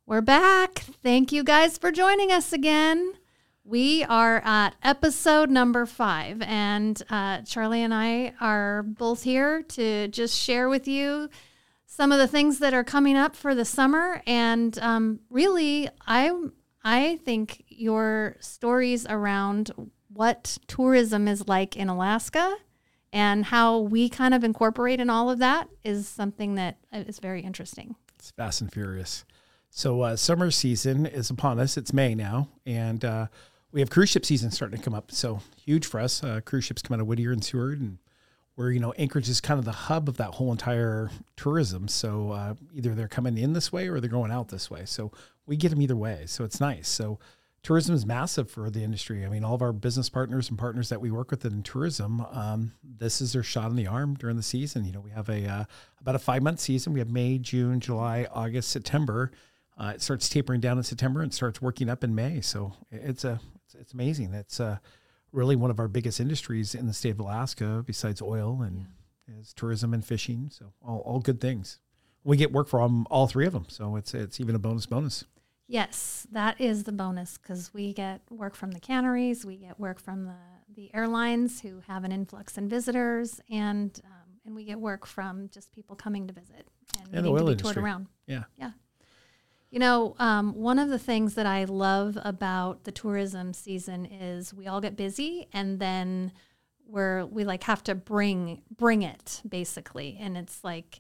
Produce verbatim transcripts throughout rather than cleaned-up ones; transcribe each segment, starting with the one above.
We're back. Thank you guys for joining us again. We are at episode number five, and uh, Charlie and I are both here to just share with you some of the things that are coming up for the summer. And um, really, I I think your stories around what tourism is like in Alaska and how we kind of incorporate in all of that is something that is very interesting. It's fast and furious. So uh, summer season is upon us. It's May now, and uh, we have cruise ship season starting to come up. So huge for us. Uh, cruise ships come out of Whittier and Seward, and where, you know, Anchorage is kind of the hub of that whole entire tourism. So uh, either they're coming in this way or they're going out this way. So we get them either way. So it's nice. So tourism is massive for the industry. I mean, all of our business partners and partners that we work with in tourism, um, this is their shot in the arm during the season. You know, we have a uh, about a five month season. We have May, June, July, August, September. Uh, it starts tapering down in September and starts working up in May. So it's a it's, it's amazing. That's uh, really one of our biggest industries in the state of Alaska, besides oil, and yeah. is tourism and fishing. So all, all good things. We get work from all three of them. So it's it's even a bonus bonus. Yes, that is the bonus, because we get work from the canneries, we get work from the, the airlines who have an influx in visitors, and um, and we get work from just people coming to visit and, and needing the oil to be industry. toured around. Yeah. Yeah. You know, um, one of the things that I love about the tourism season is we all get busy, and then we're we like have to bring bring it basically, and it's like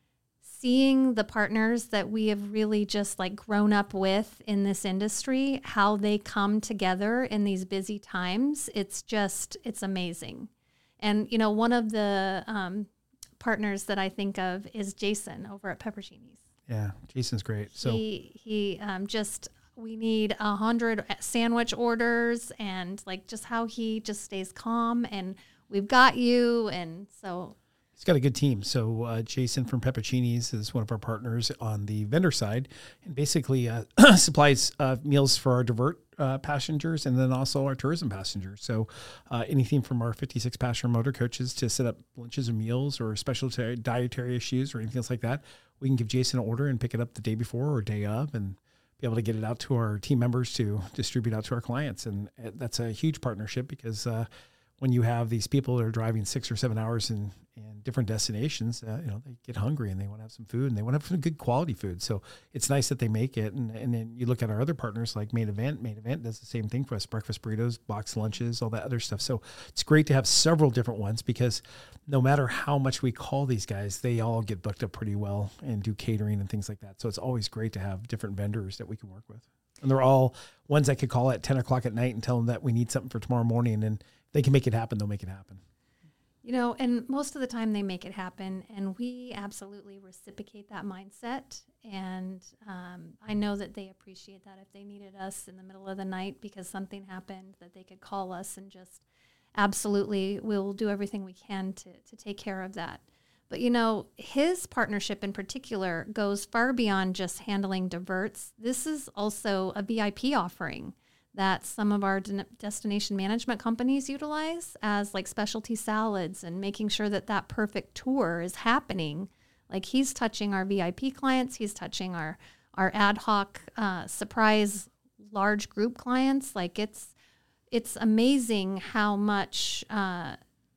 seeing the partners that we have really just like grown up with in this industry, how they come together in these busy times. It's just it's amazing, and you know, one of the um, partners that I think of is Jason over at Peppercinis. Yeah, Jason's great. So he he um, just we need a hundred sandwich orders, and like just how he just stays calm, and we've got you, and so he's got a good team. So uh, Jason from Peppercinis is one of our partners on the vendor side, and basically uh, supplies uh, meals for our divert uh, passengers and then also our tourism passengers. So uh, anything from our fifty-six passenger motor coaches to set up lunches or meals or special t- dietary issues or anything else like that, we can give Jason an order and pick it up the day before or day of and be able to get it out to our team members to distribute out to our clients. And that's a huge partnership, because uh, when you have these people that are driving six or seven hours in, in different destinations, uh, you know, they get hungry and they want to have some food, and they want to have some good quality food. So it's nice that they make it. And, and then you look at our other partners like Main Event. Main Event does the same thing for us: breakfast burritos, box lunches, all that other stuff. So it's great to have several different ones, because no matter how much we call these guys, they all get booked up pretty well and do catering and things like that. So it's always great to have different vendors that we can work with. And they're all ones I could call at ten o'clock at night and tell them that we need something for tomorrow morning, and they can make it happen. They'll make it happen. You know, and most of the time they make it happen, and we absolutely reciprocate that mindset. And um, I know that they appreciate that if they needed us in the middle of the night because something happened, that they could call us, and just absolutely we'll do everything we can to, to take care of that. But, you know, his partnership in particular goes far beyond just handling diverts. This is also a V I P offering that some of our de- destination management companies utilize as like specialty salads, and making sure that that perfect tour is happening. Like, he's touching our V I P clients. He's touching our, our ad hoc uh, surprise large group clients. Like, it's, it's amazing how much uh,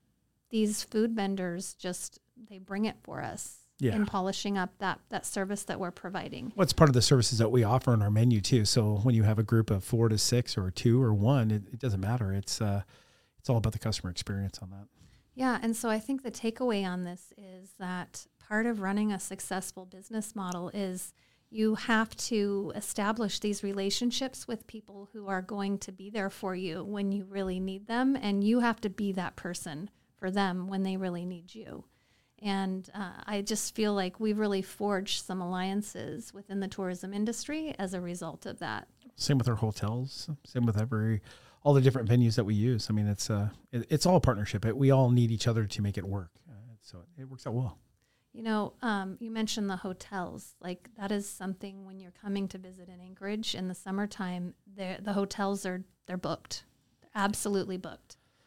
these food vendors just, they bring it for us. Yeah. In polishing up that, that service that we're providing. Well, it's part of the services that we offer on our menu too. So when you have a group of four to six or two or one, it, it doesn't matter. It's uh, it's all about the customer experience on that. Yeah, and so I think the takeaway on this is that part of running a successful business model is you have to establish these relationships with people who are going to be there for you when you really need them, and you have to be that person for them when they really need you. And uh, I just feel like we've really forged some alliances within the tourism industry as a result of that. Same with our hotels. Same with every, all the different venues that we use. I mean, it's uh, it, it's all a partnership. It, we all need each other to make it work. Uh, so it works out well. You know, um, you mentioned the hotels. Like, that is something when you're coming to visit in Anchorage in the summertime, the hotels are they're booked, they're absolutely booked.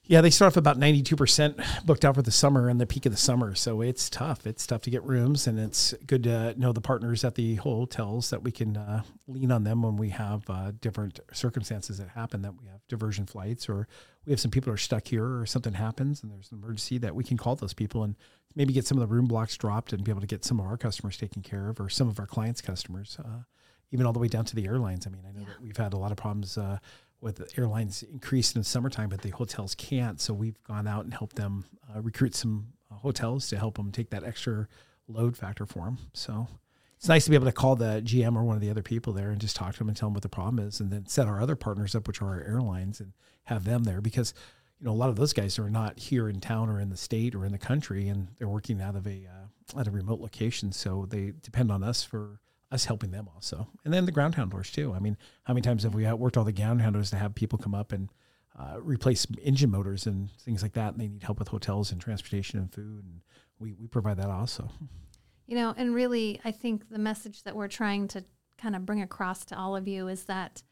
Yeah, they start off about ninety-two percent booked out for the summer and the peak of the summer. So it's tough. It's tough to get rooms, and it's good to know the partners at the hotels that we can uh, lean on them when we have uh, different circumstances that happen, that we have diversion flights, or we have some people who are stuck here or something happens and there's an emergency, that we can call those people and maybe get some of the room blocks dropped and be able to get some of our customers taken care of, or some of our clients' customers, uh, even all the way down to the airlines. I mean, I know yeah. that we've had a lot of problems uh, with the airlines increased in the summertime, but the hotels can't. So we've gone out and helped them uh, recruit some uh, hotels to help them take that extra load factor for them. So it's nice to be able to call the G M or one of the other people there and just talk to them and tell them what the problem is, and then set our other partners up, which are our airlines, and have them there, because, you know, a lot of those guys are not here in town or in the state or in the country, and they're working out of a, uh, at a remote location. So they depend on us for us helping them also. And then the ground handlers too. I mean, how many times have we worked all the ground handlers to have people come up and uh, replace engine motors and things like that, and they need help with hotels and transportation and food, and we, we provide that also. You know, and really, I think the message that we're trying to kind of bring across to all of you is that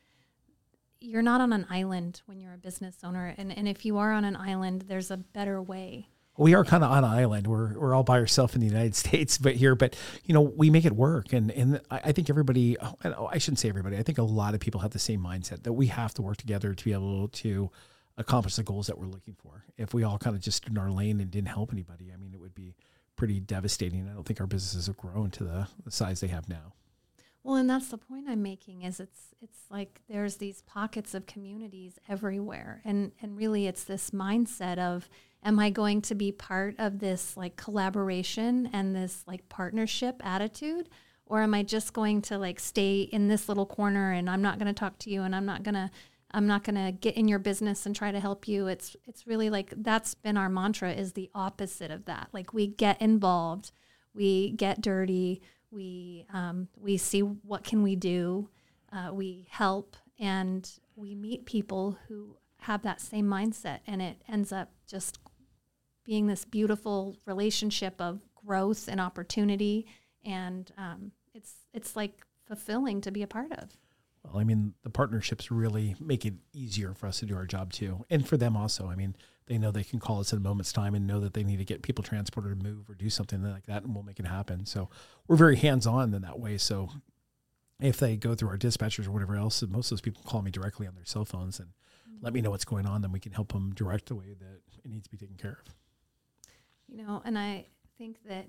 you're not on an island when you're a business owner. And, and if you are on an island, there's a better way. We are kind of on an island. We're we're all by ourselves in the United States, but here, but you know, we make it work. And and I think everybody, I shouldn't say everybody, I think a lot of people have the same mindset that we have to work together to be able to accomplish the goals that we're looking for. If we all kind of just stood in our lane and didn't help anybody, I mean, it would be pretty devastating. I don't think our businesses have grown to the, the size they have now. Well, and that's the point I'm making, is it's it's like there's these pockets of communities everywhere. And, and really it's this mindset of, am I going to be part of this like collaboration and this like partnership attitude? Or am I just going to like stay in this little corner and I'm not going to talk to you and I'm not going to I'm not going to get in your business and try to help you? It's it's really like that's been our mantra, is the opposite of that. Like we get involved, we get dirty, we um, we see what can we do, uh, we help, and we meet people who have that same mindset, and it ends up just being this beautiful relationship of growth and opportunity, and um, it's it's like fulfilling to be a part of. Well, I mean, the partnerships really make it easier for us to do our job too, and for them also. I mean, they know they can call us at a moment's time and know that they need to get people transported or move or do something like that, and we'll make it happen. So we're very hands-on in that way. So if they go through our dispatchers or whatever else, most of those people call me directly on their cell phones and mm-hmm. let me know what's going on, then we can help them direct the way that it needs to be taken care of. You know, and I think that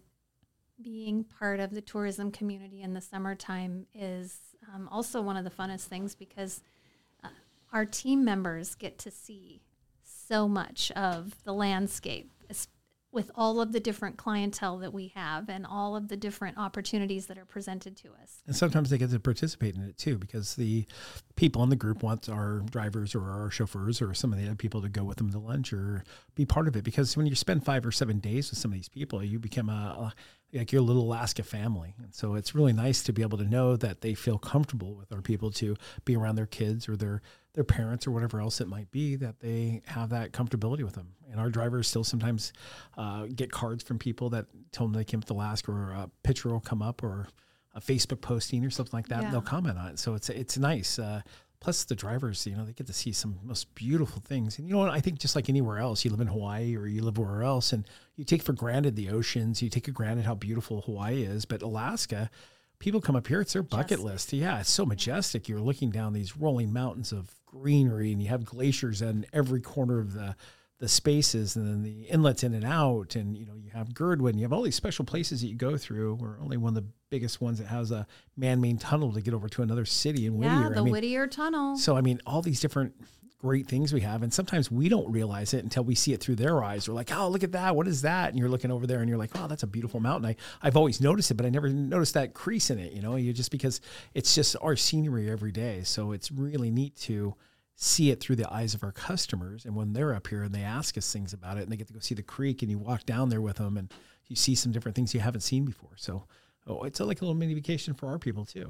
being part of the tourism community in the summertime is um, also one of the funnest things, because uh, our team members get to see so much of the landscape with all of the different clientele that we have and all of the different opportunities that are presented to us. And sometimes they get to participate in it too, because the people in the group want our drivers or our chauffeurs or some of the other people to go with them to lunch or be part of it. Because when you spend five or seven days with some of these people, you become a, a like your little Alaska family. And so it's really nice to be able to know that they feel comfortable with our people to be around their kids or their their parents or whatever else it might be, that they have that comfortability with them. And our drivers still sometimes uh, get cards from people that tell them they came to Alaska, or a picture will come up or a Facebook posting or something like that. Yeah. And they'll comment on it. So it's, it's nice. Uh, plus the drivers, you know, they get to see some most beautiful things. And you know what, I think just like anywhere else, you live in Hawaii or you live wherever else, and you take for granted the oceans, you take for granted how beautiful Hawaii is, but Alaska, people come up here, it's their bucket majestic. list. Yeah, it's so majestic. You're looking down these rolling mountains of greenery, and you have glaciers in every corner of the the spaces, and then the inlets in and out, and you know, you have Girdwood, and you have all these special places that you go through. We're only one of the biggest ones that has a man-made tunnel to get over to another city in Whittier. Yeah, the I mean, Whittier Tunnel. So I mean, all these different great things we have, and sometimes we don't realize it until we see it through their eyes. We're like, oh, look at that, what is that? And you're looking over there and you're like, oh, that's a beautiful mountain. I, I've always noticed it, but I never noticed that crease in it, you know, you just because it's just our scenery every day. So it's really neat to see it through the eyes of our customers. And when they're up here and they ask us things about it, and they get to go see the creek, and you walk down there with them and you see some different things you haven't seen before. So oh, it's a, like a little mini vacation for our people too.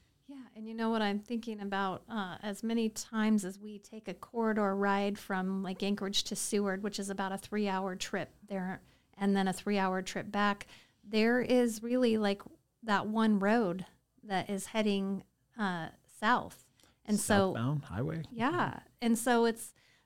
And you know what I'm thinking about, uh, as many times as we take a corridor ride from like Anchorage to Seward, which is about a three hour trip there, and then a three hour trip back, there is really like that one road that is heading uh, south. And Southbound so highway. Yeah. And so it's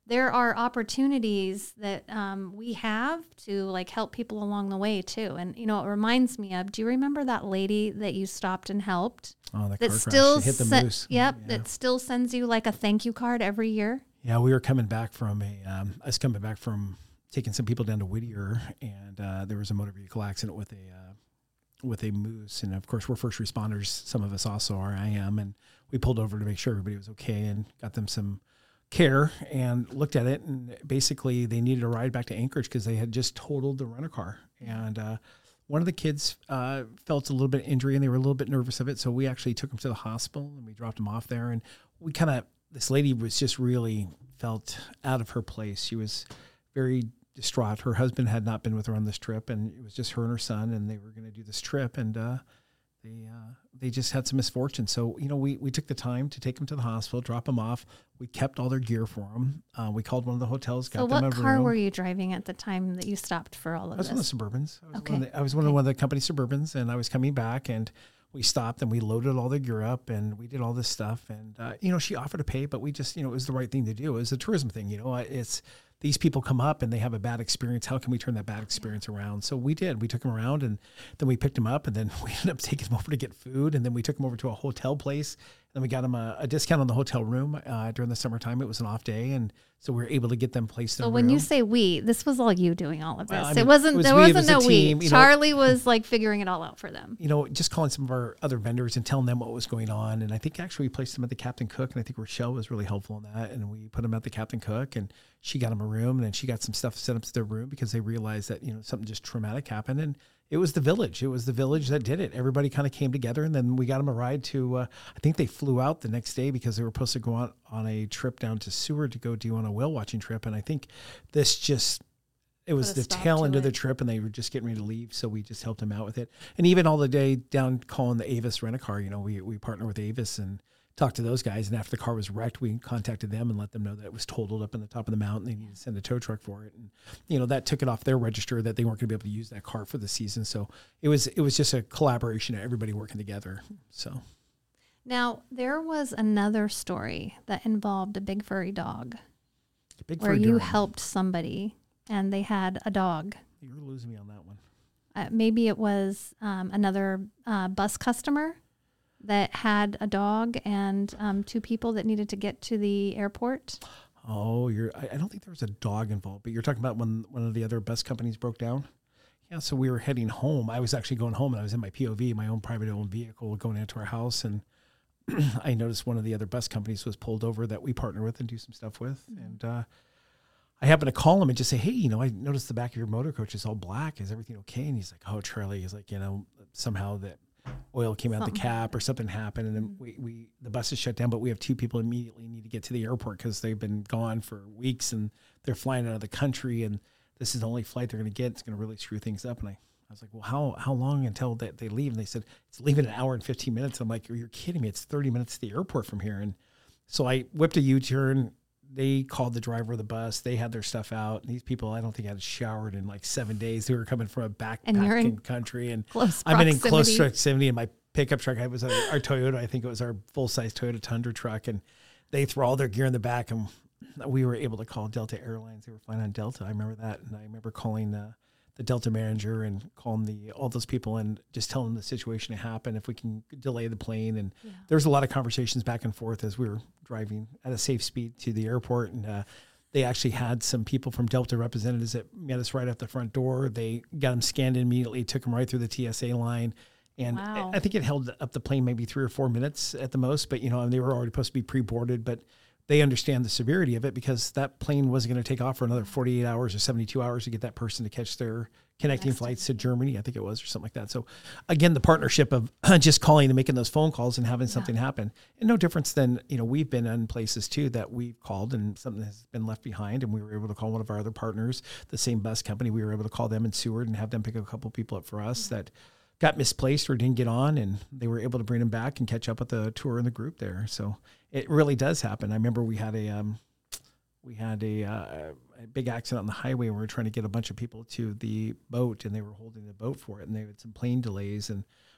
there are opportunities that um, we have to like help people along the way too. And, you know, it reminds me of, do you remember that lady that you stopped and helped? Oh, the that car still crash. She hit the se- moose. Yep. Yeah. That still sends you like a thank you card every year. Yeah, we were coming back from a, um, I was coming back from taking some people down to Whittier, and uh, there was a motor vehicle accident with a, uh, with a moose. And of course we're first responders. Some of us also are, I am. And we pulled over to make sure everybody was okay and got them some care and looked at it. And basically they needed a ride back to Anchorage because they had just totaled the rental car. And, uh, one of the kids, uh, felt a little bit of injury and they were a little bit nervous of it. So we actually took them to the hospital and we dropped them off there. And we kind of, this lady was just really felt out of her place. She was very distraught. Her husband had not been with her on this trip, and it was just her and her son, and they were going to do this trip, and uh, they uh, they just had some misfortune. So, you know, we, we took the time to take them to the hospital, drop them off. We kept all their gear for them. Uh, we called one of the hotels, got so them a room. what car were you driving at the time that you stopped for all of I was this? one of the Suburbans. I was Okay. one of the, I was one Okay. of one of the company Suburbans, and I was coming back, and we stopped and we loaded all the gear up and we did all this stuff. And, uh, you know, she offered to pay, but we just, you know, it was the right thing to do. It was a tourism thing. You know, it's, these people come up and they have a bad experience. How can we turn that bad experience around? So we did. We took them around, and then we picked them up, and then we ended up taking them over to get food. And then we took them over to a hotel place. Then we got them a, a discount on the hotel room uh, during the summertime. It was an off day. And so we were able to get them placed in So a when room. you say we, this was all you doing all of this. Well, I it mean, wasn't, it was there we, it wasn't was a no team, we. you know. Charlie was like figuring it all out for them. You know, just calling some of our other vendors and telling them what was going on. And I think actually we placed them at the Captain Cook, and I think Rochelle was really helpful in that. And we put them at the Captain Cook, and she got them a room, and then she got some stuff set up to their room because they realized that, you know, something just traumatic happened. And it was the village. It was the village that did it. Everybody kind of came together, and then we got them a ride to, uh, I think they flew out the next day because they were supposed to go on, on a trip down to Seward to go do on a whale watching trip. And I think this just, it was Put a the stop tail to end of the it. trip, and they were just getting ready to leave. So we just helped them out with it. And even all the day down calling the Avis Rent-A-Car, you know, we, we partner with Avis and talked to those guys. And after the car was wrecked, we contacted them and let them know that it was totaled up in the top of the mountain. They needed to send a tow truck for it. And, you know, that took it off their register that they weren't going to be able to use that car for the season. So it was, it was just a collaboration of everybody working together. So. Now, there was another story that involved a big furry dog Big where fur you Durham. helped somebody and they had a dog. You're losing me on that one. Uh, maybe it was um, another uh, bus customer that had a dog and um, two people that needed to get to the airport. Oh, you're, I, I don't think there was a dog involved, but you're talking about when one of the other bus companies broke down. Yeah. So we were heading home. I was actually going home, and I was in my P O V, my own private owned vehicle, going into our house. And I noticed one of the other bus companies was pulled over that we partner with and do some stuff with. Mm-hmm. And, uh, I happened to call him and just say, hey, you know, I noticed the back of your motor coach is all black. Is everything okay? And he's like, oh, Charlie. He's like, you know, somehow that oil came out the cap or something happened. And then we, we, the bus is shut down, but we have two people immediately need to get to the airport because they've been gone for weeks and they're flying out of the country. And this is the only flight they're going to get. It's going to really screw things up. And I, I was like, well, how, how long until that they leave? And they said, it's leaving an hour and fifteen minutes. I'm like, you're kidding me. It's thirty minutes to the airport from here. And so I whipped a U-turn. They called the driver of the bus. They had their stuff out. And these people, I don't think had showered in like seven days. They were coming from a backpacking country. And Close I've been in close proximity. proximity in my pickup truck. I was our, our Toyota. I think it was our full-size Toyota Tundra truck. And they threw all their gear in the back. And we were able to call Delta Airlines. They were flying on Delta. I remember that. And I remember calling uh, the Delta manager and calling the all those people and just telling them the situation to happen, if we can delay the plane. And Yeah. there was a lot of conversations back and forth as we were driving at a safe speed to the airport. And uh, they actually had some people from Delta representatives that met us right at the front door. They got them scanned immediately, took them right through the T S A line. And Wow. I think it held up the plane maybe three or four minutes at the most, but you know, and they were already supposed to be pre-boarded, but they understand the severity of it because that plane wasn't going to take off for another forty-eight hours or seventy-two hours to get that person to catch their connecting Next flights to Germany, I think it was, or something like that. So again, the partnership of just calling and making those phone calls and having something happen, and no difference than, you know, we've been in places too that we've called and something has been left behind, and we were able to call one of our other partners, the same bus company. We were able to call them in Seward and have them pick a couple people up for us that got misplaced or didn't get on, and they were able to bring them back and catch up with the tour and the group there. So it really does happen. I remember we had a, um, we had a, uh, a big accident on the highway. And we were trying to get a bunch of people to the boat, and they were holding the boat for it, and they had some plane delays, and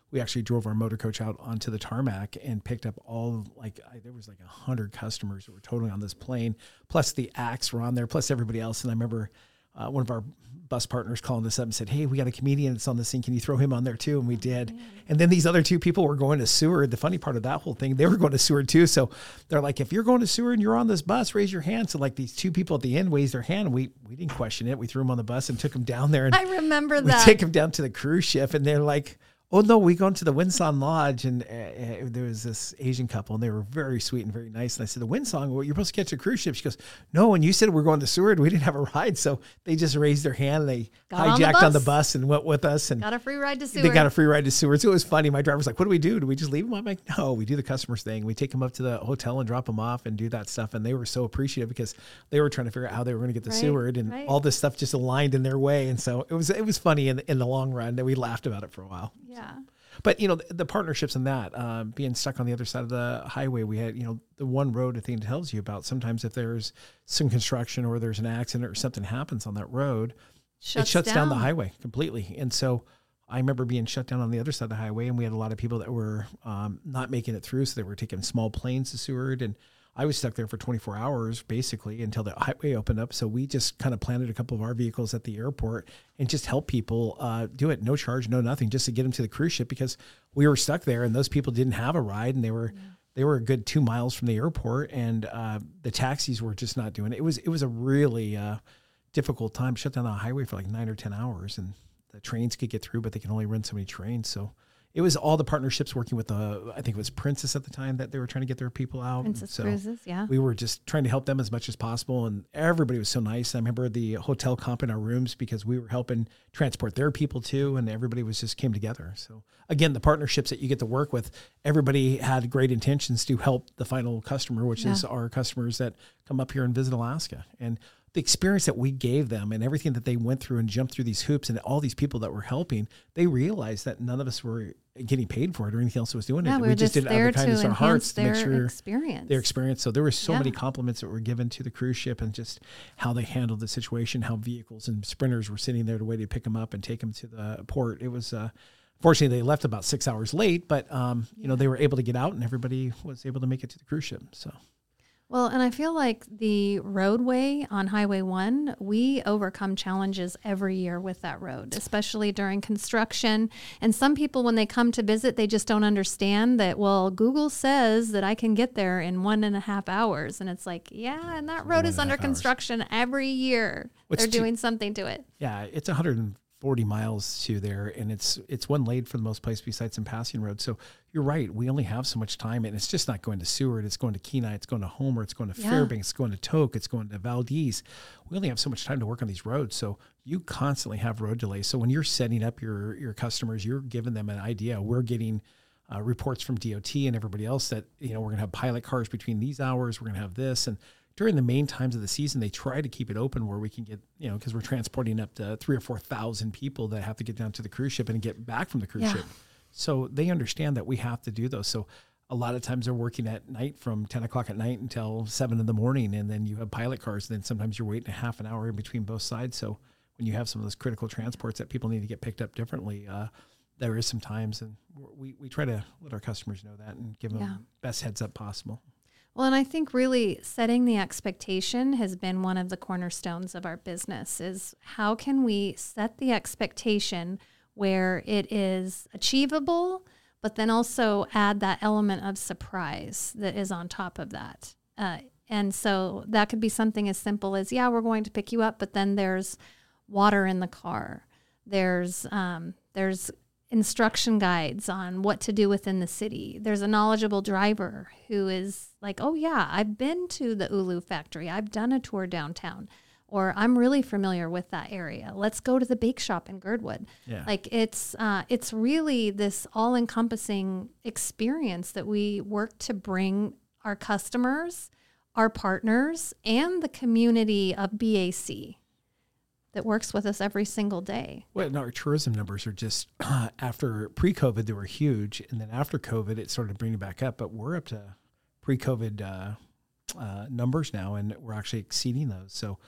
we actually drove our motor coach out onto the tarmac and picked up all, like, I, there was like a hundred customers that were totally on this plane, plus the acts were on there, plus everybody else. And I remember uh, one of our bus partners calling us up and said, hey, we got a comedian that's on this thing. Can you throw him on there too? And we did. Oh, and then these other two people were going to Seward. The funny part of that whole thing, they were going to Seward too. So they're like, if you're going to Seward and you're on this bus, raise your hand. So like these two people at the end raised their hand. And we, we didn't question it. We threw them on the bus and took them down there. And I remember we that. take them down to the cruise ship and they're like, oh no, we go to the Windsong Lodge, and uh, there was this Asian couple, and they were very sweet and very nice. And I said, the Windsong, well, you're supposed to catch a cruise ship. She goes, no, and you said we're going to Seward. We didn't have a ride. So they just raised their hand. And they got hijacked on the, on the bus and went with us. And got a free ride to Seward. They got a free ride to Seward. So it was funny. My driver's like, what do we do? Do we just leave them? I'm like, no, we do the customer's thing. We take them up to the hotel and drop them off and do that stuff. And they were so appreciative because they were trying to figure out how they were going to get to right, Seward, and right. all this stuff just aligned in their way. And so it was, it was funny in, in the long run that we laughed about it for a while. Yeah. So. But, you know, the, the partnerships in that, uh, being stuck on the other side of the highway, we had, you know, the one road I think tells you about sometimes if there's some construction or there's an accident or something happens on that road, shuts it shuts down. down the highway completely. And so I remember being shut down on the other side of the highway, and we had a lot of people that were um, not making it through. So they were taking small planes to Seward, and I was stuck there for twenty-four hours basically until the highway opened up. So we just kind of planted a couple of our vehicles at the airport and just help people uh, do it. No charge, no nothing, just to get them to the cruise ship because we were stuck there and those people didn't have a ride, and they were, yeah. they were a good two miles from the airport, and uh, the taxis were just not doing it. It was, it was a really uh, difficult time. Shut down the highway for like nine or ten hours, and the trains could get through, but they can only run so many trains. So it was all the partnerships working with the, I think it was Princess at the time that they were trying to get their people out. Princess so Cruises, yeah. We were just trying to help them as much as possible, and everybody was so nice. I remember the hotel comp in our rooms because we were helping transport their people too, and everybody was just came together. So again, the partnerships that you get to work with, everybody had great intentions to help the final customer, which yeah. is our customers that come up here and visit Alaska. And the experience that we gave them and everything that they went through and jumped through these hoops, and all these people that were helping, they realized that none of us were getting paid for it or anything else was doing yeah, it. We, we just did it out of the kindness of our hearts to make sure experience. their experience. So there were so yeah. many compliments that were given to the cruise ship and just how they handled the situation, how vehicles and sprinters were sitting there to wait to pick them up and take them to the port. It was, uh, fortunately they left about six hours late, but um, you yeah. know, they were able to get out and everybody was able to make it to the cruise ship. So. Well, and I feel like the roadway on Highway one, we overcome challenges every year with that road, especially during construction. And some people, when they come to visit, they just don't understand that, well, Google says that I can get there in one and a half hours. And it's like, yeah, and that road is under construction every year. What's They're doing something to it. Yeah, it's one hundred forty miles to there, and it's it's one lane for the most place besides some passing roads. So you're right, we only have so much time, and it's just not going to Seward, it's going to Kenai, it's going to Homer, it's going to yeah. Fairbanks, it's going to Tok, it's going to Valdez. We only have so much time to work on these roads, so you constantly have road delays. So when you're setting up your your customers, you're giving them an idea. We're getting uh, reports from D O T and everybody else that, you know, we're going to have pilot cars between these hours, we're going to have this, and during the main times of the season, they try to keep it open where we can get, you know, because we're transporting up to three or four thousand people that have to get down to the cruise ship and get back from the cruise yeah. ship. So they understand that we have to do those. So a lot of times they're working at night from ten o'clock at night until seven in the morning, and then you have pilot cars. And then sometimes you're waiting a half an hour in between both sides. So when you have some of those critical transports that people need to get picked up differently, uh, there is some times, and we we try to let our customers know that and give them yeah. best heads up possible. Well, and I think really setting the expectation has been one of the cornerstones of our business is how can we set the expectation where it is achievable, but then also add that element of surprise that is on top of that. Uh, and so that could be something as simple as, yeah, we're going to pick you up, but then there's water in the car. There's, um, there's, instruction guides on what to do within the city. There's a knowledgeable driver who is like, oh yeah, I've been to the Ulu factory. I've done a tour downtown, or I'm really familiar with that area. Let's go to the bake shop in Girdwood. Yeah. Like it's, uh, it's really this all encompassing experience that we work to bring our customers, our partners, and the community of B A C that works with us every single day. Well, and our tourism numbers are just, uh, after pre-COVID, they were huge. And then after COVID, it started bringing back up. But we're up to pre-COVID uh, uh, numbers now, and we're actually exceeding those. So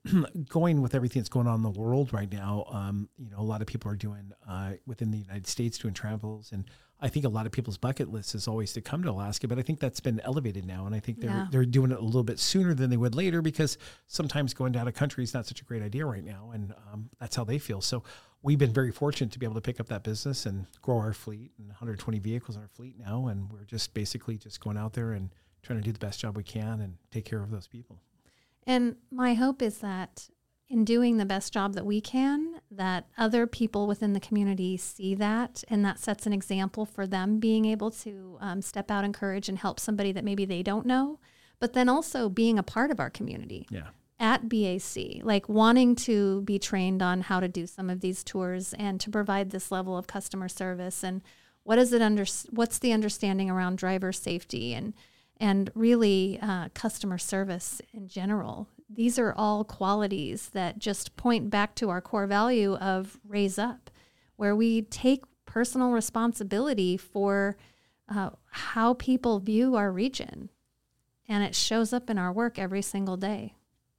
going with everything that's going on in the world right now, um, you know, a lot of people are doing uh, within the United States doing travels, and I think a lot of people's bucket list is always to come to Alaska, but I think that's been elevated now, and I think they're Yeah. they're doing it a little bit sooner than they would later, because sometimes going down a country is not such a great idea right now, and um, that's how they feel. So we've been very fortunate to be able to pick up that business and grow our fleet, and one hundred twenty vehicles in our fleet now, and we're just basically just going out there and trying to do the best job we can and take care of those people. And my hope is that in doing the best job that we can, that other people within the community see that, and that sets an example for them being able to um, step out, encourage, and help somebody that maybe they don't know, but then also being a part of our community. Yeah. At B A C, like wanting to be trained on how to do some of these tours and to provide this level of customer service, and what is it under what's the understanding around driver safety and and really uh, customer service in general. These are all qualities that just point back to our core value of Raise Up, where we take personal responsibility for uh, how people view our region, and it shows up in our work every single day.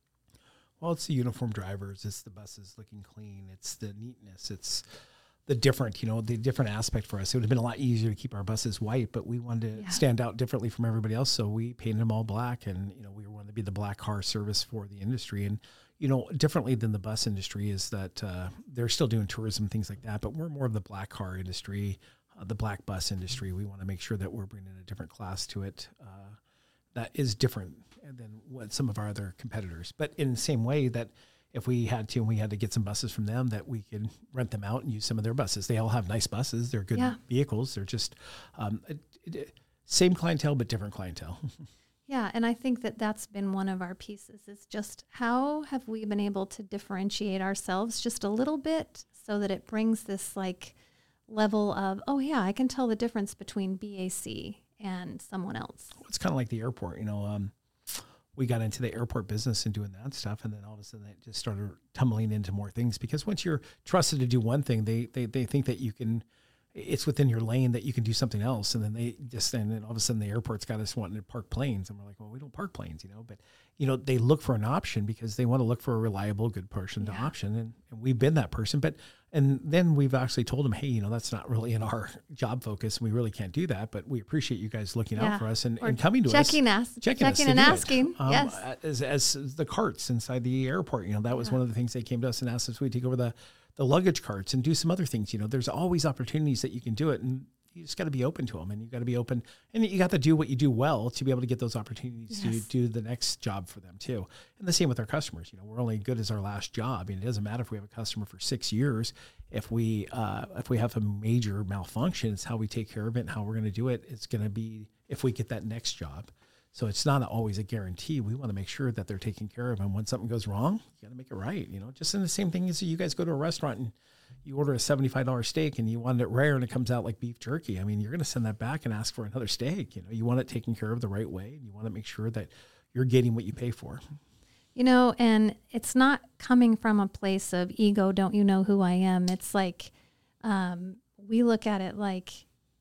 Well, it's the uniform drivers, it's the buses looking clean, it's the neatness, it's the different, you know, the different aspect for us. It would have been a lot easier to keep our buses white, but we wanted to Yeah. stand out differently from everybody else. So we painted them all black, and, you know, we wanted to be the black car service for the industry. And, you know, differently than the bus industry is that uh, they're still doing tourism, things like that, but we're more of the black car industry, uh, the black bus industry. We want to make sure that we're bringing a different class to it uh, that is different than what some of our other competitors. But in the same way that if we had to, and we had to get some buses from them, that we could rent them out and use some of their buses. They all have nice buses. They're good Yeah. vehicles. They're just um, it, it, same clientele, but different clientele. Yeah, and I think that that's been one of our pieces, is just how have we been able to differentiate ourselves just a little bit so that it brings this like level of, oh yeah, I can tell the difference between B A C and someone else. It's kind of like the airport, you know, um, we got into the airport business and doing that stuff. And then all of a sudden it just started tumbling into more things, because once you're trusted to do one thing, they, they, they think that you can, it's within your lane that you can do something else. And then they just, and then all of a sudden the airport's got us wanting to park planes. And we're like, well, we don't park planes, you know, but you know, they look for an option because they want to look for a reliable, good person to Yeah. option. And, and we've been that person, but, and then we've actually told them, hey, you know, that's not really in our job focus. We really can't do that, but we appreciate you guys looking Yeah. out for us and, Or and coming to checking us. us, Checking, us checking to and do it. asking. Um, Yes. As, as the carts inside the airport, you know, that was Yeah. one of the things they came to us and asked us if we'd take over the, the luggage carts and do some other things. You know, there's always opportunities that you can do it, and you just got to be open to them, and you got to be open, and you got to do what you do well to be able to get those opportunities Yes. to do the next job for them too. And the same with our customers. You know, we're only good as our last job, and it doesn't matter if we have a customer for six years. If we uh, if we have a major malfunction, it's how we take care of it and how we're going to do it. It's going to be if we get that next job. So it's not always a guarantee. We want to make sure that they're taken care of. And when something goes wrong, you got to make it right. You know, just in the same thing as you guys go to a restaurant and you order a seventy-five dollars steak and you want it rare and it comes out like beef jerky. I mean, you're going to send that back and ask for another steak. You know, you want it taken care of the right way. And you want to make sure that you're getting what you pay for. You know, and it's not coming from a place of ego, don't you know who I am? It's like um, we look at it like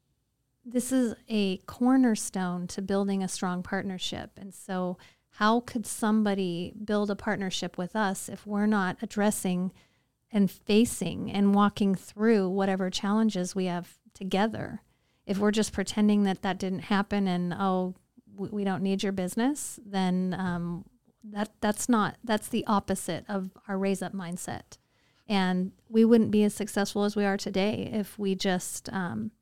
this is a cornerstone to building a strong partnership. And so how could somebody build a partnership with us if we're not addressing and facing and walking through whatever challenges we have together? If we're just pretending that that didn't happen and, oh, we, we don't need your business, then um, that that's not, that's the opposite of our Raise Up mindset. And we wouldn't be as successful as we are today if we just um,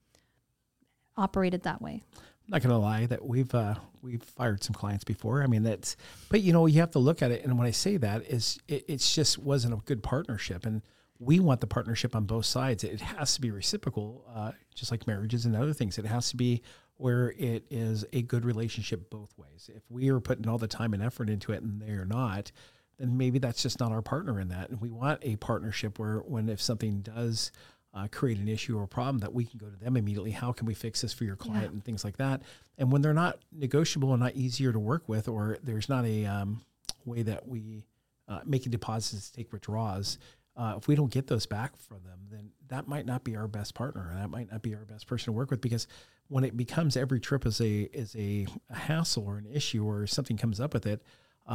operated that way. I'm not going to lie that we've uh, we've fired some clients before. I mean, that's, but you know, you have to look at it. And when I say that is it, it's just wasn't a good partnership. And we want the partnership on both sides. It has to be reciprocal, uh, just like marriages and other things. It has to be where it is a good relationship both ways. If we are putting all the time and effort into it and they are not, then maybe that's just not our partner in that. And we want a partnership where when if something does Uh, create an issue or a problem, that we can go to them immediately. How can we fix this for your client Yeah. and things like that? And when they're not negotiable and not easier to work with, or there's not a um, way that we uh, making deposits, take withdrawals, uh, if we don't get those back from them, then that might not be our best partner. That might not be our best person to work with, because when it becomes every trip is a is a, a hassle or an issue or something comes up with it, um,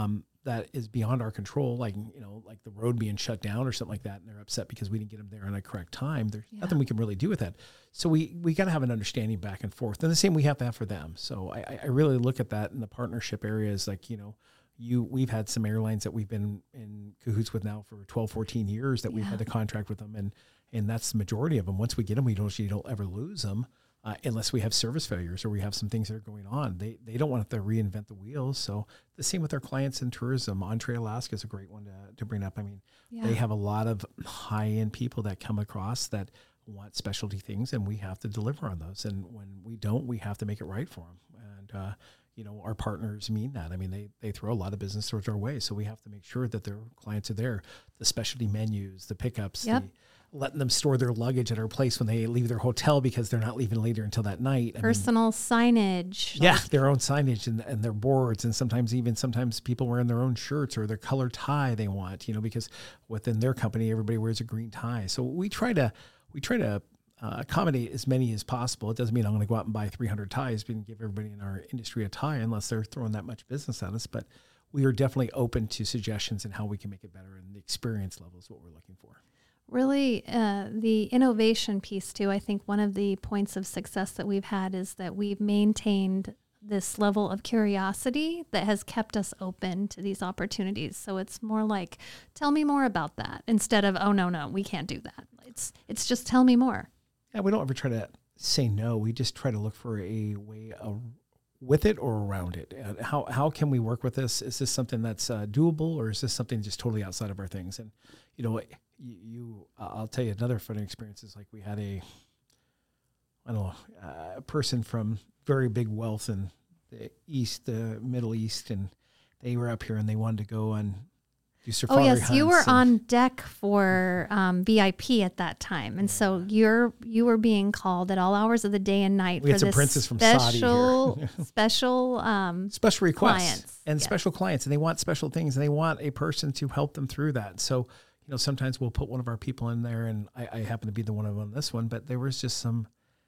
that is beyond our control, like, you know, like the road being shut down or something like that, and they're upset because we didn't get them there on a correct time, there's yeah. nothing we can really do with that. So we, we got to have an understanding back and forth, and the same we have to have for them. So I, I really look at that in the partnership areas, like, you know, you, we've had some airlines that we've been in cahoots with now for twelve, fourteen years that yeah. we've had a contract with them. And, and that's the majority of them. Once we get them, we don't, you don't ever lose them. Uh, unless we have service failures or we have some things that are going on. They they don't want to reinvent the wheels. So the same with our clients in tourism. Entree Alaska is a great one to, to bring up. I mean, yeah. they have a lot of high-end people that come across that want specialty things, and we have to deliver on those. And when we don't, we have to make it right for them. And, uh, you know, our partners mean that. I mean, they, they throw a lot of business towards our way. So we have to make sure that their clients are there. The specialty menus, the pickups, yep. the letting them store their luggage at our place when they leave their hotel because they're not leaving later until that night. I Personal mean, signage. Yeah, their own signage and, and their boards. And sometimes even sometimes people wearing their own shirts or their color tie they want, you know, because within their company, everybody wears a green tie. So we try to, we try to uh, accommodate as many as possible. It doesn't mean I'm going to go out and buy three hundred ties and give everybody in our industry a tie unless they're throwing that much business at us. But we are definitely open to suggestions and how we can make it better. And the experience level is what we're looking for. Really, uh, the innovation piece too, I think one of the points of success that we've had is that we've maintained this level of curiosity that has kept us open to these opportunities. So it's more like, tell me more about that instead of, oh, no, no, we can't do that. It's it's just tell me more. Yeah, we don't ever try to say no. We just try to look for a way of, with it or around it. Uh, how how can we work with this? Is this something that's uh, doable, or is this something just totally outside of our things? And, you know, you, you uh, I'll tell you another funny experience is like we had a, I don't know, uh, a person from very big wealth in the East, the Middle East, and they were up here and they wanted to go and do safari hunts. Oh, yes, hunts. you were on deck for um, V I P at that time. And yeah. so you're you were being called at all hours of the day and night we for had some this princes from special, Saudi here. special, um, special requests clients. and yes. special clients. And they want special things, and they want a person to help them through that. So, you know, sometimes we'll put one of our people in there, and I, I happen to be the one on this one, but there was just some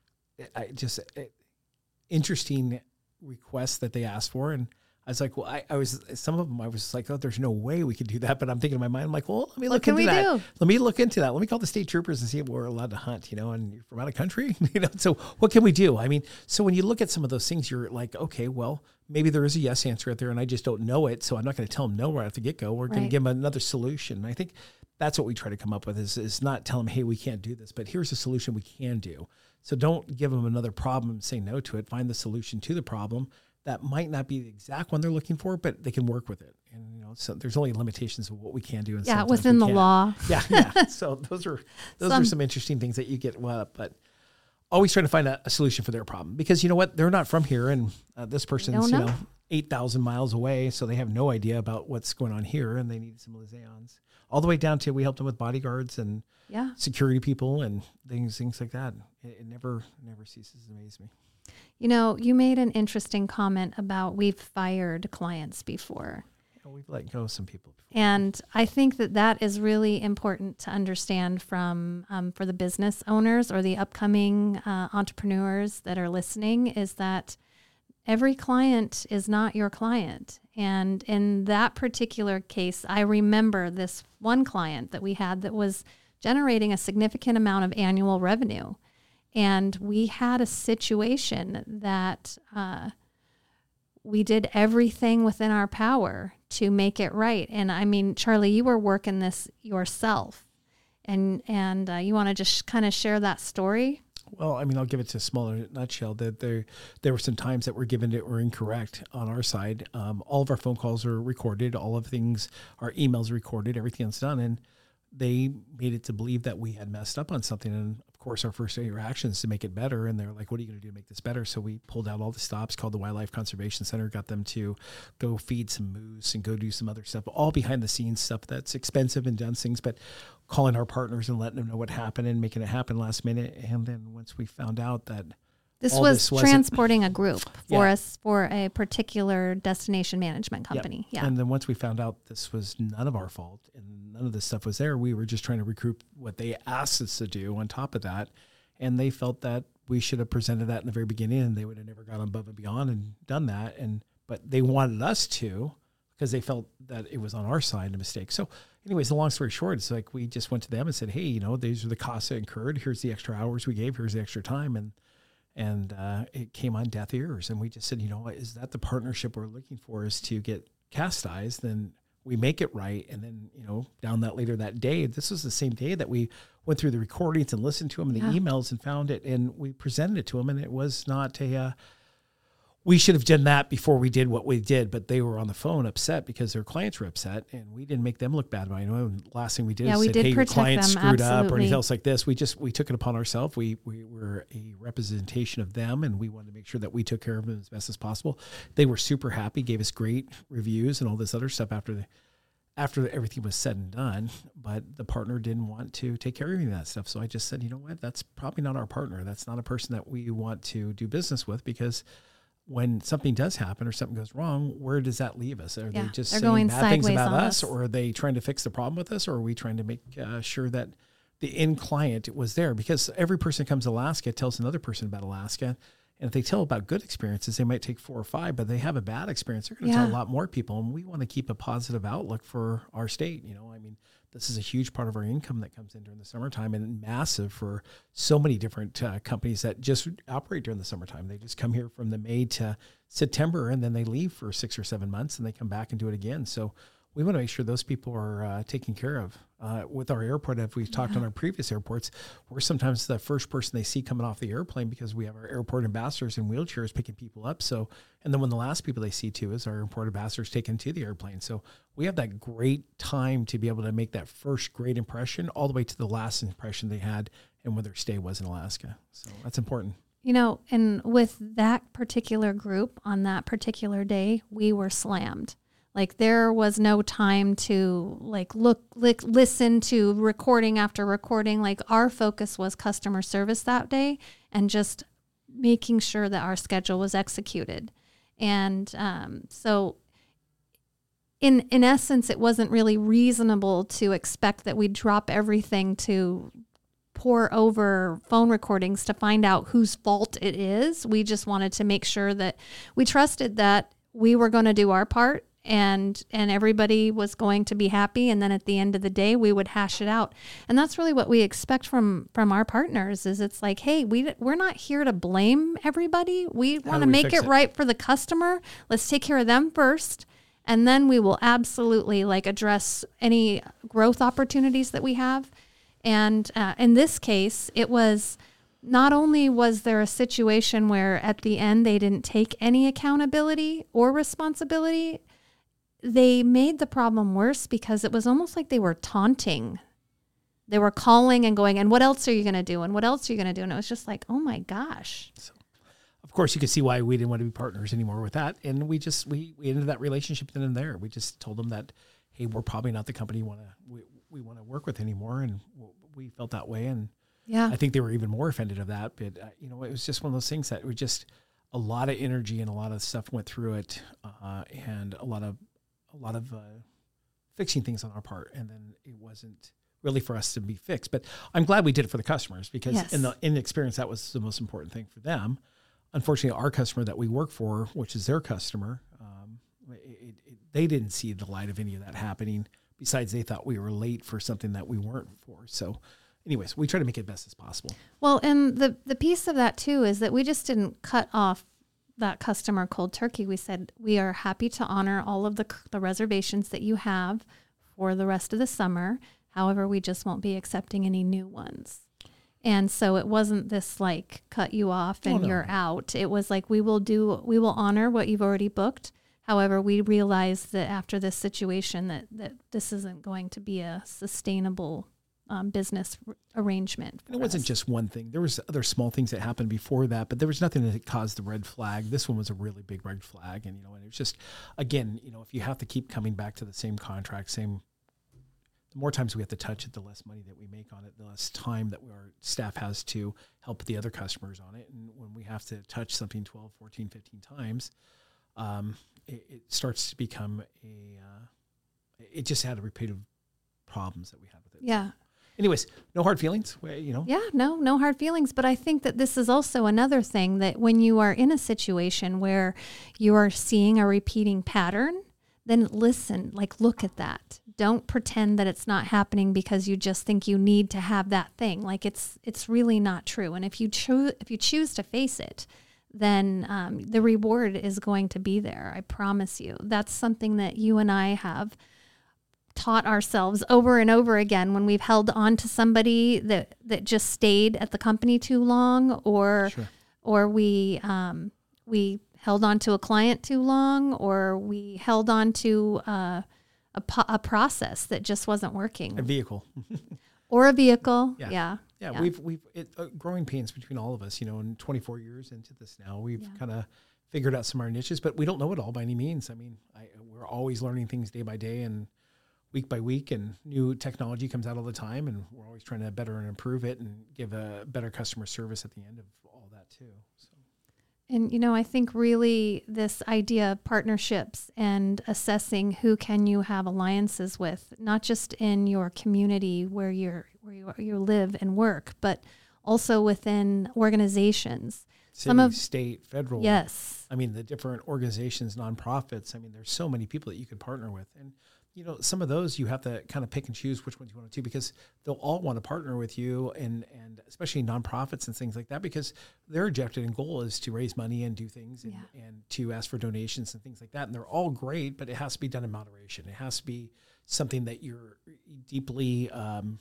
I just uh, interesting requests that they asked for. And I was like, well, I, I was, some of them, I was like, oh, there's no way we could do that. But I'm thinking in my mind, I'm like, well, let me what look can into we that. Do? Let me look into that. Let me call the state troopers and see if we're allowed to hunt, you know, and you're from out of country, you know, so what can we do? I mean, so when you look at some of those things, you're like, okay, well, maybe there is a yes answer out there and I just don't know it. So I'm not going to tell them no right at the get go. We're right. going to give them another solution. And I think that's what we try to come up with is, is not tell them, hey, we can't do this, but here's a solution we can do. So don't give them another problem and say no to it. Find the solution to the problem. That might not be the exact one they're looking for, but they can work with it. And, you know, so there's only limitations of what we can do. And yeah, within the can't. law. Yeah, yeah. So those are those some, are some interesting things that you get. Well, but always trying to find a, a solution for their problem, because you know what, they're not from here, and uh, this person's know. you know eight thousand miles away, so they have no idea about what's going on here, and they need some liaisons. All the way down to we helped them with bodyguards and yeah. security people and things things like that. It, it never never ceases to amaze me. You know, you made an interesting comment about we've fired clients before. Yeah, we've let go of some people before. And I think that that is really important to understand from um, for the business owners or the upcoming uh, entrepreneurs that are listening, is that every client is not your client. And in that particular case, I remember this one client that we had that was generating a significant amount of annual revenue. And we had a situation that uh, we did everything within our power to make it right. And I mean, Charlie, you were working this yourself, and and uh, you want to just kind of share that story? Well, I mean, I'll give it to a smaller nutshell. That there, there were some times that were given that were incorrect on our side. Um, all of our phone calls are recorded. All of things, our emails are recorded. Everything's done, and they made it to believe that we had messed up on something. And of course, our first interaction is to make it better. And they're like, what are you going to do to make this better? So we pulled out all the stops, called the Wildlife Conservation Center, got them to go feed some moose and go do some other stuff, all behind the scenes stuff that's expensive and done things, but calling our partners and letting them know what happened and making it happen last minute. And then once we found out that This was this transporting a group for yeah. us for a particular destination management company. Yep. Yeah. And then once we found out this was none of our fault and none of this stuff was there, we were just trying to recoup what they asked us to do on top of that. And they felt that we should have presented that in the very beginning, and they would have never gone above and beyond and done that. And, but they wanted us to because they felt that it was on our side a mistake. So anyways, the long story short, it's like we just went to them and said, hey, you know, these are the costs I incurred. Here's the extra hours we gave. Here's the extra time. And and uh, it came on deaf ears. And we just said, you know, is that the partnership we're looking for, is to get chastised? Then we make it right. And then, you know, down that later that day, this was the same day that we went through the recordings and listened to them and the yeah. emails and found it. And we presented it to them. And it was not a... Uh, we should have done that before we did what we did, but they were on the phone upset because their clients were upset, and we didn't make them look bad about it. You know, and last thing we did yeah, is we said, did hey, your client them, screwed absolutely. up or anything else like this. We just, we took it upon ourselves. We, we were a representation of them, and we wanted to make sure that we took care of them as best as possible. They were super happy, gave us great reviews and all this other stuff after the, after everything was said and done, but the partner didn't want to take care of any of that stuff. So I just said, you know what, that's probably not our partner. That's not a person that we want to do business with, because when something does happen or something goes wrong, where does that leave us? Are yeah, they just saying saying bad things about us, us, or are they trying to fix the problem with us, or are we trying to make uh, sure that the end client was there? Because every person that comes to Alaska tells another person about Alaska. And if they tell about good experiences, they might take four or five, but they have a bad experience, they're going to yeah. tell a lot more people. And we want to keep a positive outlook for our state. You know, I mean, this is a huge part of our income that comes in during the summertime, and massive for so many different uh, companies that just operate during the summertime. They just come here from the May to September, and then they leave for six or seven months and they come back and do it again. So we want to make sure those people are uh, taken care of. Uh, with our airport, as we've talked yeah. on our previous airports, we're sometimes the first person they see coming off the airplane, because we have our airport ambassadors in wheelchairs picking people up. So, and then when the last people they see too is our airport ambassadors taken to the airplane. So we have that great time to be able to make that first great impression all the way to the last impression they had and what their stay was in Alaska. So that's important. You know, and with that particular group on that particular day, we were slammed. Like, there was no time to like look, like listen to recording after recording. Like, our focus was customer service that day and just making sure that our schedule was executed. And um, so in in essence, it wasn't really reasonable to expect that we'd drop everything to pour over phone recordings to find out whose fault it is. We just wanted to make sure that we trusted that we were going to do our part, and and everybody was going to be happy, and then at the end of the day we would hash it out. And that's really what we expect from from our partners, is it's like, hey, we we're not here to blame everybody. We want to make it, it right for the customer. Let's take care of them first, and then we will absolutely like address any growth opportunities that we have. And uh, in this case, it was not only was there a situation where at the end they didn't take any accountability or responsibility, they made the problem worse because it was almost like they were taunting. They were calling and going, and what else are you going to do? And what else are you going to do? And it was just like, oh my gosh. So, of course, you could see why we didn't want to be partners anymore with that. And we just, we, we ended that relationship then and there. We just told them that, hey, we're probably not the company you want to, we, we want to work with anymore. And we felt that way. And yeah, I think they were even more offended of that. But, uh, you know, it was just one of those things that was just a lot of energy and a lot of stuff went through it, uh, and a lot of, a lot of uh, fixing things on our part. And then it wasn't really for us to be fixed. But I'm glad we did it for the customers, because yes. in the in the experience, that was the most important thing for them. Unfortunately, our customer that we work for, which is their customer, um, it, it, they didn't see the light of any of that happening. Besides, they thought we were late for something that we weren't for. So anyways, we try to make it best as possible. Well, and the, the piece of that too is that we just didn't cut off that customer cold turkey. We said, we are happy to honor all of the, the reservations that you have for the rest of the summer. However, we just won't be accepting any new ones. And so it wasn't this like cut you off and oh, no. you're out. It was like, we will do, we will honor what you've already booked. However, we realized that after this situation that, that this isn't going to be a sustainable um, business r- arrangement. And it wasn't us. just one thing. There was other small things that happened before that, but there was nothing that caused the red flag. This one was a really big red flag. And, you know, and it was just, again, you know, if you have to keep coming back to the same contract, same, the more times we have to touch it, the less money that we make on it, the less time that our staff has to help the other customers on it. And when we have to touch something twelve, fourteen, fifteen times, um, it, it starts to become a, uh, it just had a repeated problems that we had with it. Yeah. So, anyways, no hard feelings, you know? Yeah, no, no hard feelings. But I think that this is also another thing, that when you are in a situation where you are seeing a repeating pattern, then listen, like look at that. Don't pretend that it's not happening because you just think you need to have that thing. Like it's it's really not true. And if you choose if you choose to face it, then um, the reward is going to be there. I promise you. That's something that you and I have taught ourselves over and over again when we've held on to somebody that that just stayed at the company too long, or Sure. or we um, we held on to a client too long, or we held on to uh, a, po- a process that just wasn't working, A vehicle. or a vehicle. Yeah. Yeah, Yeah, Yeah. we've we've it, uh, growing pains between all of us. You know, in twenty-four years into this now, we've Yeah. kind of figured out some of our niches, but we don't know it all by any means. I mean, I, we're always learning things day by day and week by week, and new technology comes out all the time, and we're always trying to better and improve it and give a better customer service at the end of all that too. So. And, you know, I think really this idea of partnerships and assessing who can you have alliances with, not just in your community where you're where you, you live and work, but also within organizations. City, Some of state, federal. Yes. I mean, the different organizations, nonprofits. I mean, there's so many people that you could partner with. And, you know, some of those you have to kind of pick and choose which ones you want to do, because they'll all want to partner with you, and, and especially nonprofits and things like that, because their objective and goal is to raise money and do things and, Yeah. and to ask for donations and things like that. And they're all great, but it has to be done in moderation. It has to be something that you're deeply, um,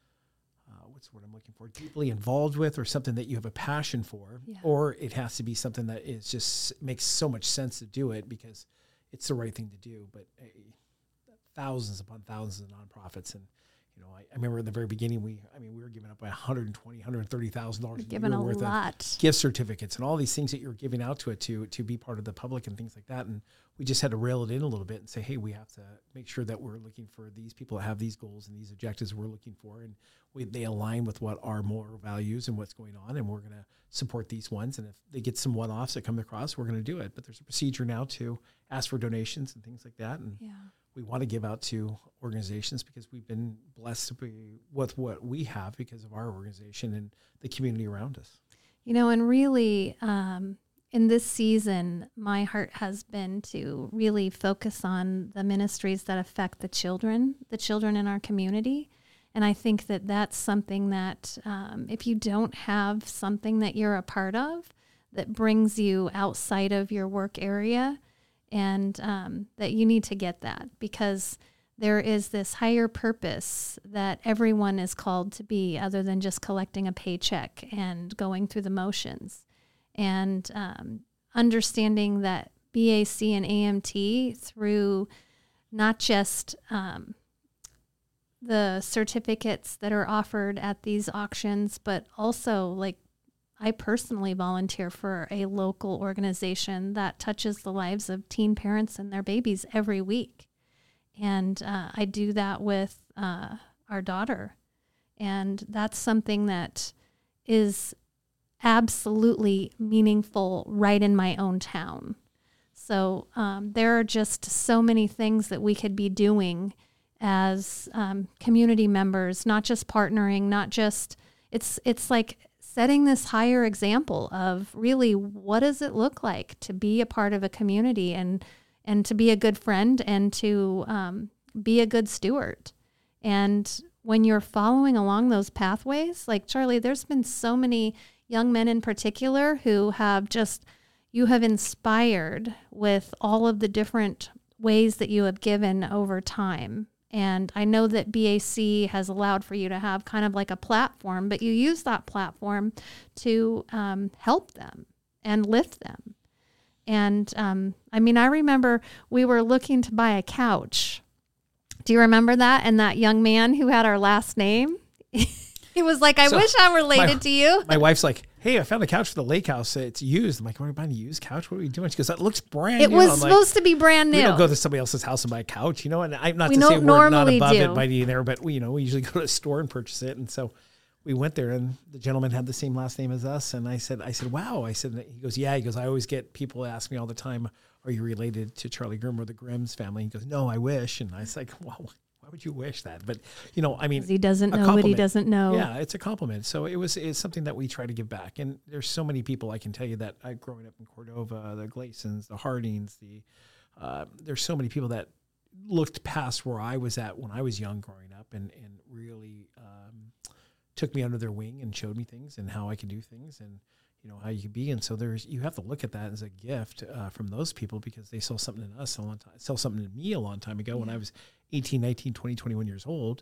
uh, what's the word I'm looking for, deeply involved with, or something that you have a passion for, Yeah. or it has to be something that is just makes so much sense to do it because it's the right thing to do. But uh, thousands upon thousands of nonprofits. And, you know, I, I remember in the very beginning, we, I mean, we were giving up by one hundred twenty thousand dollars, one hundred thirty thousand dollars Given a worth lot. of gift certificates and all these things that you're giving out to it to, to be part of the public and things like that. And we just had to rail it in a little bit and say, hey, we have to make sure that we're looking for these people that have these goals and these objectives we're looking for. And we, they align with what our moral values and what's going on. And we're going to support these ones. And if they get some one-offs that come across, we're going to do it. But there's a procedure now to ask for donations and things like that. And Yeah. we want to give out to organizations because we've been blessed to be with what we have because of our organization and the community around us. You know, and really, um, in this season, my heart has been to really focus on the ministries that affect the children, the children in our community. And I think that that's something that um, if you don't have something that you're a part of that brings you outside of your work area, and um, that you need to get that, because there is this higher purpose that everyone is called to be, other than just collecting a paycheck and going through the motions. And um, understanding that B A C and A M T, through not just um, the certificates that are offered at these auctions, but also, like, I personally volunteer for a local organization that touches the lives of teen parents and their babies every week. And uh, I do that with uh, our daughter. And that's something that is absolutely meaningful right in my own town. So um, there are just so many things that we could be doing as um, community members, not just partnering, not just, it's it's like setting this higher example of really what does it look like to be a part of a community, and and to be a good friend, and to um, be a good steward. And when you're following along those pathways, like Charlie, there's been so many young men in particular who have just, you have inspired with all of the different ways that you have given over time. And I know that B A C has allowed for you to have kind of like a platform, but you use that platform to um, help them and lift them. And um, I mean, I remember we were looking to buy a couch. Do you remember that? And that young man who had our last name, he was like, I So, wish I'm related my- to you. My wife's like, hey, I found a couch for the lake house. It's used. I'm like, are we buying a used couch? What are we doing? She goes, that looks brand It new. was I'm like, supposed to be brand new. we don't go to somebody else's house and buy a couch, you know, and I'm not We to say don't we're not normally above do. it by any there, but we, you know, we usually go to a store and purchase it. And so we went there, and the gentleman had the same last name as us. And I said, I said, wow. I said, he goes, yeah. He goes, I always get people ask me all the time, are you related to Charlie Grimm or the Grimm's family? He goes, no, I wish. And I was like, well, why would you wish that? But, you know, I mean, 'Cause he doesn't a know what he compliment. doesn't know. Yeah, it's a compliment. So it was it's something that we try to give back. And there's so many people I can tell you that I growing up in Cordova, the Glassons, the Hardings, the uh, there's so many people that looked past where I was at when I was young growing up and, and really um, took me under their wing and showed me things and how I could do things and, you know, how you could be. And so there's, you have to look at that as a gift uh, from those people because they saw something in us a long time, saw something in me a long time ago yeah. when I was eighteen, nineteen, twenty, twenty-one years old.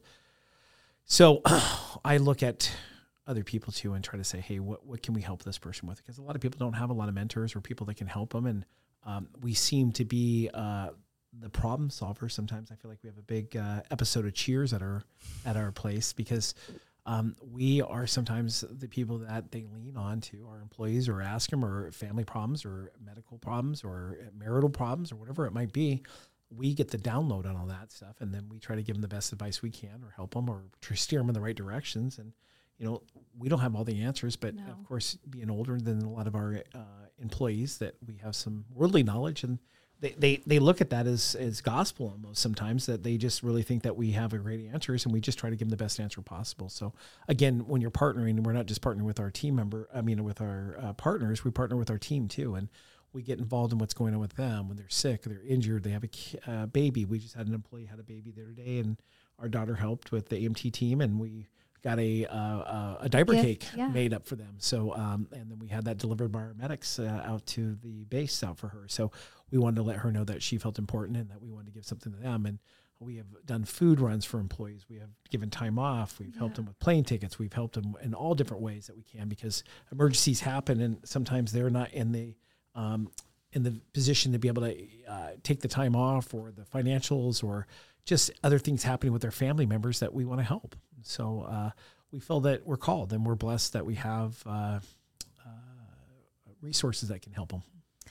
So I look at other people too and try to say, hey, what, what can we help this person with? Because a lot of people don't have a lot of mentors or people that can help them. And um, we seem to be uh, the problem solver. Sometimes I feel like we have a big uh, episode of Cheers at our, at our place because um, we are sometimes the people that they lean on to, our employees, or ask them, or family problems or medical problems or marital problems or whatever it might be. We get the download on all that stuff. And then we try to give them the best advice we can or help them or steer them in the right directions. And, you know, we don't have all the answers, but no. of course, being older than a lot of our uh, employees, that we have some worldly knowledge, and they, they, they look at that as, as gospel almost sometimes, that they just really think that we have a great answers, and we just try to give them the best answer possible. So again, when you're partnering, we're not just partnering with our team member, I mean, with our uh, partners, we partner with our team too. And we get involved in what's going on with them when they're sick, they're injured, they have a uh, baby. We just had an employee had a baby the other day, and our daughter helped with the A M T team, and we got a uh, a diaper Gift, cake yeah. made up for them. So, um, and then we had that delivered by our medics uh, out to the base out for her. So we wanted to let her know that she felt important and that we wanted to give something to them. And we have done food runs for employees. We have given time off. We've yeah. helped them with plane tickets. We've helped them in all different ways that we can, because emergencies happen, and sometimes they're not in the um, in the position to be able to uh, take the time off, or the financials, or just other things happening with their family members that we want to help. So uh, we feel that we're called, and we're blessed that we have uh, uh, resources that can help them.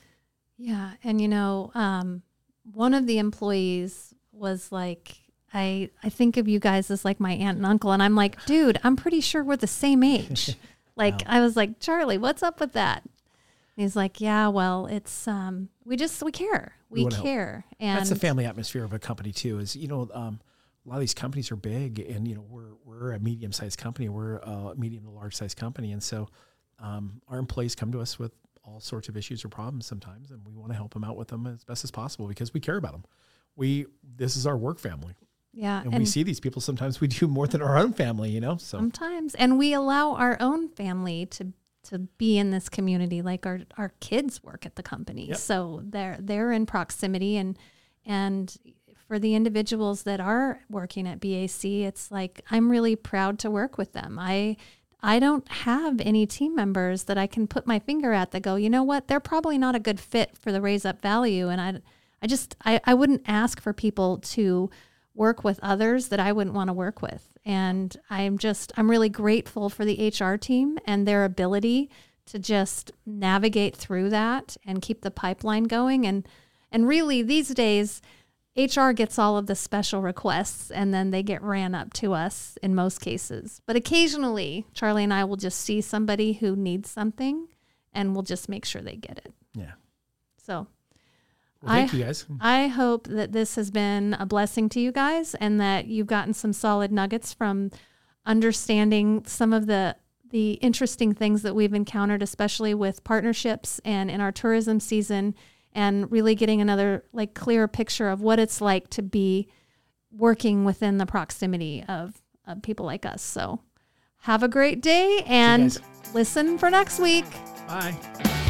Yeah. And, you know, um, one of the employees was like, I, I think of you guys as like my aunt and uncle. And I'm like, dude, I'm pretty sure we're the same age. Like, wow. I was like, Charlie, what's up with that? And he's like, yeah, well, it's, um, we just, we care. We, we care. Help. And that's the family atmosphere of a company too, is, you know, um, a lot of these companies are big, and, you know, we're, we're a medium-sized company. We're a medium to large-sized company. And so um, our employees come to us with all sorts of issues or problems sometimes, and we want to help them out with them as best as possible, because we care about them. We, this is our work family. Yeah. And, and we see these people. Sometimes we do more than our own family, you know, so sometimes, and we allow our own family to, to be in this community. Like our, our kids work at the company. Yep. So they're, they're in proximity, and, and for the individuals that are working at B A C, it's like, I'm really proud to work with them. I, I don't have any team members that I can put my finger at that go, you know what, they're probably not a good fit for the Raise Up value. And I, I just, I, I wouldn't ask for people to work with others that I wouldn't want to work with. And I'm just, I'm really grateful for the H R team and their ability to just navigate through that and keep the pipeline going. And, and really these days, H R gets all of the special requests, and then they get ran up to us in most cases. But occasionally, Charlie and I will just see somebody who needs something, and we'll just make sure they get it. Yeah. So well, thank I, you guys. I hope that this has been a blessing to you guys, and that you've gotten some solid nuggets from understanding some of the the interesting things that we've encountered, especially with partnerships and in our tourism season, and really getting another like clearer picture of what it's like to be working within the proximity of, of people like us. So have a great day, and listen for next week. Bye.